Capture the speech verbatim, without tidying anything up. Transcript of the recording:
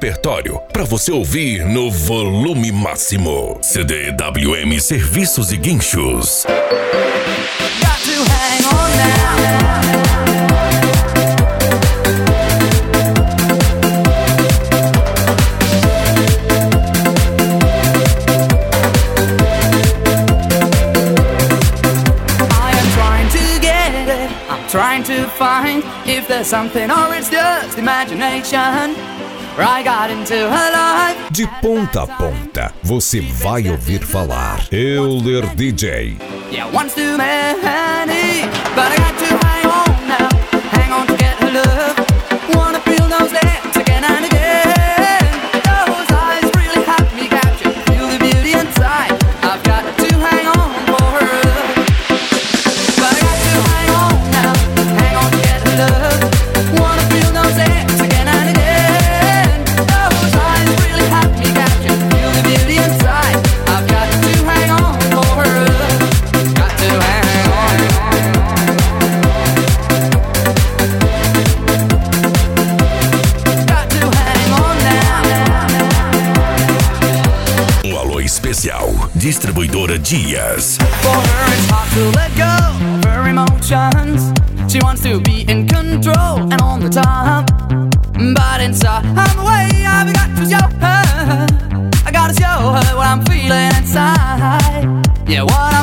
repertório para você ouvir no volume máximo. C D W M Serviços e Guinchos. Got to hang on now. Trying to find if there's something or it's just imagination. I got into her life. De ponta a ponta, você vai ouvir falar Euler D J. Yeah, once too many, but I got to hang on now. Hang on to get her love. Wanna feel those lips again and again. Those eyes really have me captured. Feel the beauty inside. I've got to hang on for her love. But I got to hang on now. Hang on to get her love. Wanna feel those lips again and again. Those eyes really have me captured. Feel the beauty inside. I've got to hang on for her love. Got to hang on. Got to hang on now. Um alô especial, distribuidora Dias. For her it's hard to let go of her emotions. She wants to be in control and on the top. But inside I'm away, I've got to show her. I gotta show her what I'm feeling inside. Yeah, what